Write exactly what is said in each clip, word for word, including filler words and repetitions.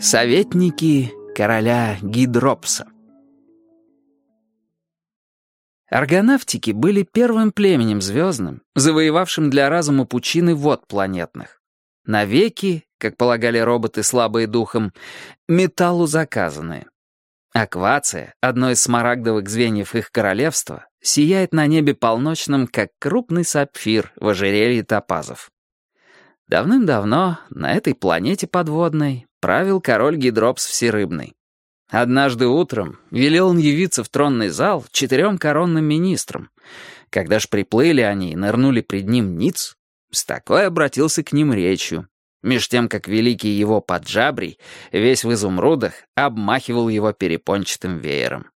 Советники короля Гидропса. Аргонавтики были первым племенем звездным, завоевавшим для разума пучины вод планетных. Навеки, как полагали роботы, слабые духом, металлу заказанные. Аквация, одно из смарагдовых звеньев их королевства, сияет на небе полночном, как крупный сапфир в ожерелье топазов. Давным-давно на этой планете подводной правил король Гидропс Всерыбный. Однажды утром велел он явиться в тронный зал четырем коронным министрам. Когда ж приплыли они и нырнули пред ним ниц, с такой обратился к ним речью, меж тем, как великий его Паджабрий, весь в изумрудах, обмахивал его перепончатым веером.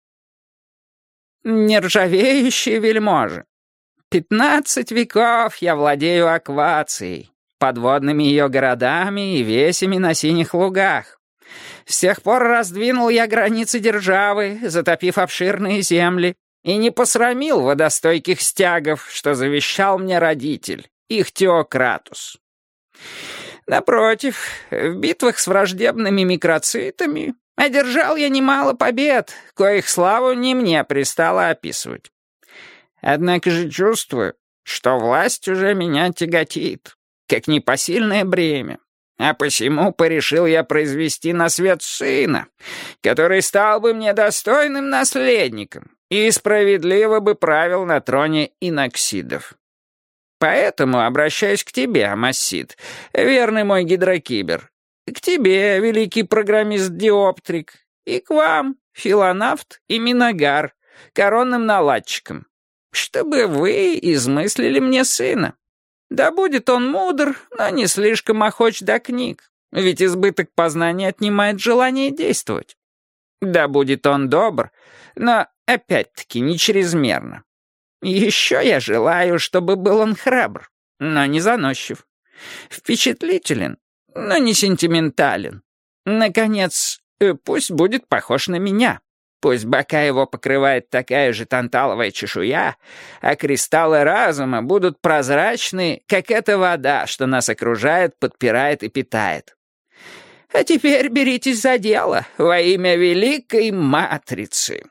«Нержавеющие вельможи! Пятнадцать веков я владею Аквацией, подводными ее городами и весями на синих лугах. С тех пор раздвинул я границы державы, затопив обширные земли, и не посрамил водостойких стягов, что завещал мне родитель, их Теократус. Напротив, в битвах с враждебными микроцитами одержал я немало побед, коих славу не мне пристало описывать. Однако же чувствую, что власть уже меня тяготит, как непосильное бремя. А посему порешил я произвести на свет сына, который стал бы мне достойным наследником и справедливо бы правил на троне иноксидов. Поэтому обращаюсь к тебе, Амассид, верный мой гидрокибер, к тебе, великий программист Диоптрик, и к вам, Филонавт и Минагар, коронным наладчикам, чтобы вы измыслили мне сына. Да будет он мудр, но не слишком охоч до книг, ведь избыток познания отнимает желание действовать. Да будет он добр, но опять-таки не чрезмерно. Еще я желаю, чтобы был он храбр, но не заносчив. Впечатлителен, но не сентиментален. Наконец, пусть будет похож на меня. Пусть бока его покрывает такая же танталовая чешуя, а кристаллы разума будут прозрачны, как эта вода, что нас окружает, подпирает и питает. А теперь беритесь за дело во имя Великой Матрицы».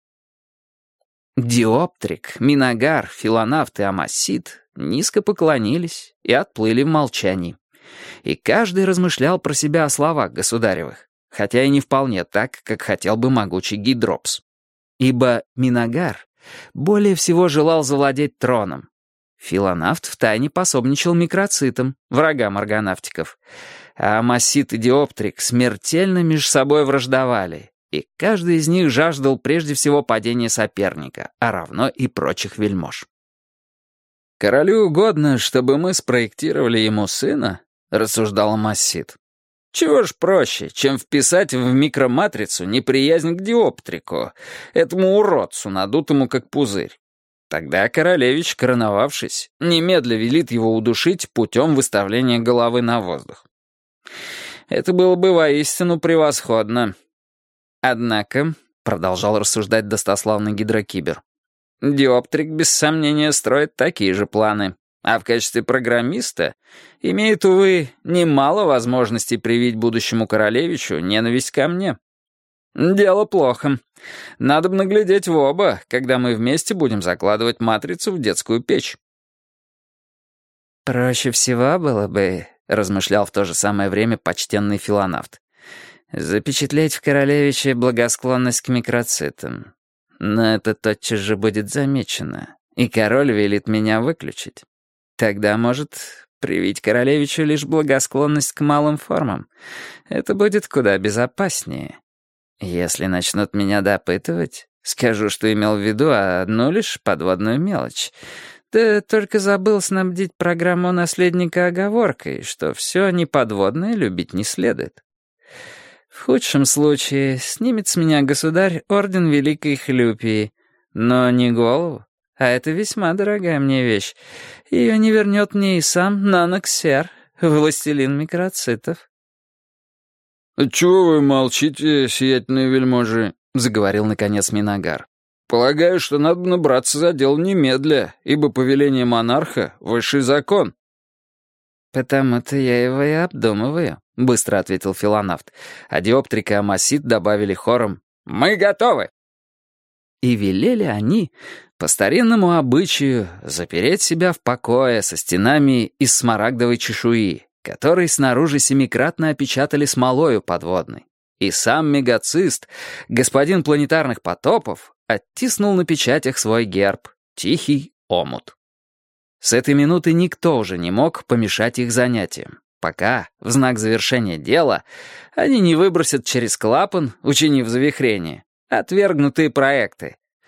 Диоптрик, Минагар, Филонавт и Амассид низко поклонились и отплыли в молчании. И каждый размышлял про себя о словах государевых, хотя и не вполне так, как хотел бы могучий Гидропс. Ибо Минагар более всего желал завладеть троном. Филонавт втайне пособничал микроцитам, врагам аргонавтиков, а Амассид и Диоптрик смертельно меж собой враждовали, и каждый из них жаждал прежде всего падения соперника, а равно и прочих вельмож. «Королю угодно, чтобы мы спроектировали ему сына», — рассуждал Амассид. «Чего ж проще, чем вписать в микроматрицу неприязнь к Диоптрику, этому уродцу, надутому как пузырь. Тогда королевич, короновавшись, немедля велит его удушить путем выставления головы на воздух. Это было бы воистину превосходно. Однако, — продолжал рассуждать достославный гидрокибер, — Диоптрик без сомнения строит такие же планы. А в качестве программиста имеет, увы, немало возможностей привить будущему королевичу ненависть ко мне. Дело плохо. Надо бы наглядеть в оба, когда мы вместе будем закладывать матрицу в детскую печь». «Проще всего было бы, — размышлял в то же самое время почтенный Филонавт, — запечатлеть в королевиче благосклонность к микроцитам. Но это тотчас же будет замечено, и король велит меня выключить. Тогда, может, привить королевичу лишь благосклонность к малым формам. Это будет куда безопаснее. Если начнут меня допытывать, скажу, что имел в виду одну лишь подводную мелочь. Да только забыл снабдить программу наследника оговоркой, что все неподводное любить не следует. В худшем случае снимет с меня государь орден Великой Хлюпии, но не голову. А это весьма дорогая мне вещь. Ее не вернет мне и сам Наноксер, властелин микроцитов». «Чего вы молчите, сиятельные вельможи?» — заговорил наконец Минагар. «Полагаю, что надо набраться за дело немедля, ибо повеление монарха — высший закон». «Потому-то я его и обдумываю», — быстро ответил филонавт, а Диоптрик и Амасит добавили хором «Мы готовы!» И велели они, по старинному обычаю, запереть себя в покое со стенами из смарагдовой чешуи, которые снаружи семикратно опечатали смолою подводной. И сам мегацист, господин планетарных потопов, оттиснул на печатях свой герб — Тихий омут. С этой минуты никто уже не мог помешать их занятиям, пока, в знак завершения дела, они не выбросят через клапан, учинив завихрение, отвергнутые проекты,